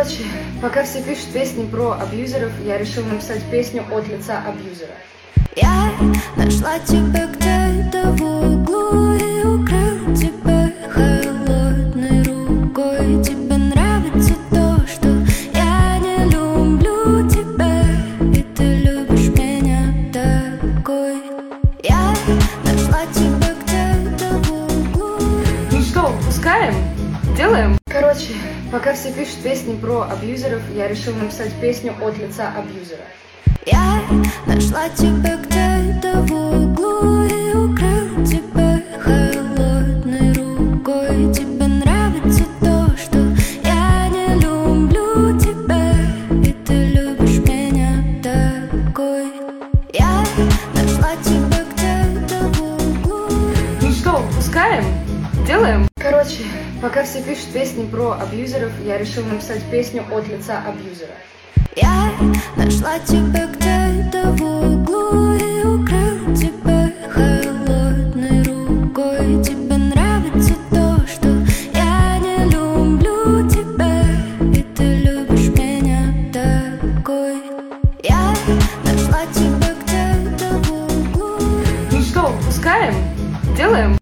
Короче, пока все пишут песни про абьюзеров, я решил написать песню от лица абьюзера. Я нашла тебя где-то в углу и укрыла тебя холодной рукой. Тебе нравится то, что я не люблю тебя, и ты любишь меня такой. Я нашла тебя где-то в углу. Ну что, пускаем? Делаем? Короче, пока все пишут песни про абьюзеров, я решил написать песню от лица абьюзера. Я нашла тебя где-то в углу и укрыла тебя холодной рукой. Тебе нравится то, что я не люблю тебя, и ты любишь меня такой. Я нашла тебя где-то в углу. Ну что, пускаем? Делаем? Короче, пока все пишут песни про абьюзеров, я решил написать песню от лица абьюзера. Я нашла тебя где-то в углу и укрыла тебя холодной рукой. Тебе нравится то, что я не люблю тебя, и ты любишь меня такой. Я нашла тебя где-то в углу. Ну что, пускаем? Делаем?